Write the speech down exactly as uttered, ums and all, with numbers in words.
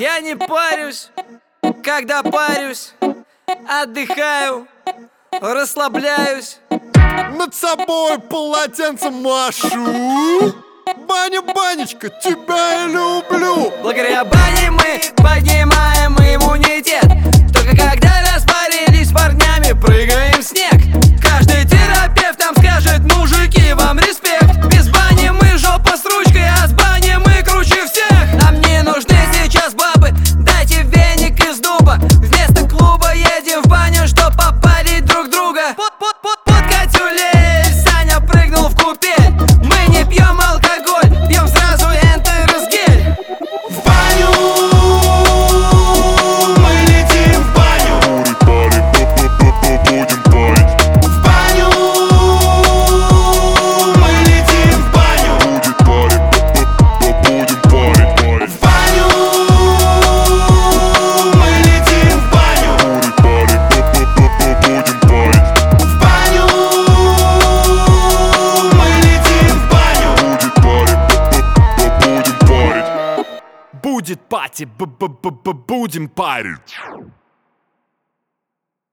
Я не парюсь, когда парюсь, отдыхаю, расслабляюсь. Над собой полотенцем машу. Баня, Банечка, тебя я люблю. Благодаря бане мы поднимаем иммунитет. Только когда распарились с парнями, прыгаем в снег. Каждый терапевт нам скажет: мужики, вам респект. Без бани мы жопа с ручкой, а с бани мы круче всех. Нам не нужны сейчас бабы, дайте веник из дуба. Вместо клуба едем в баню, чтоб попарить друг друга. Под, под, под, под Катюлей Саня прыгнул в купель. Мы не пьем алкоголь, пьем сразу энтеросгель. В баню мы летим, в баню. Будем парить. В баню мы летим, в баню. Будем парить. В баню мы летим, в баню. Будем парить. В баню мы летим, в баню. Будем парить. Будет пати, б-б-б-б будем парить.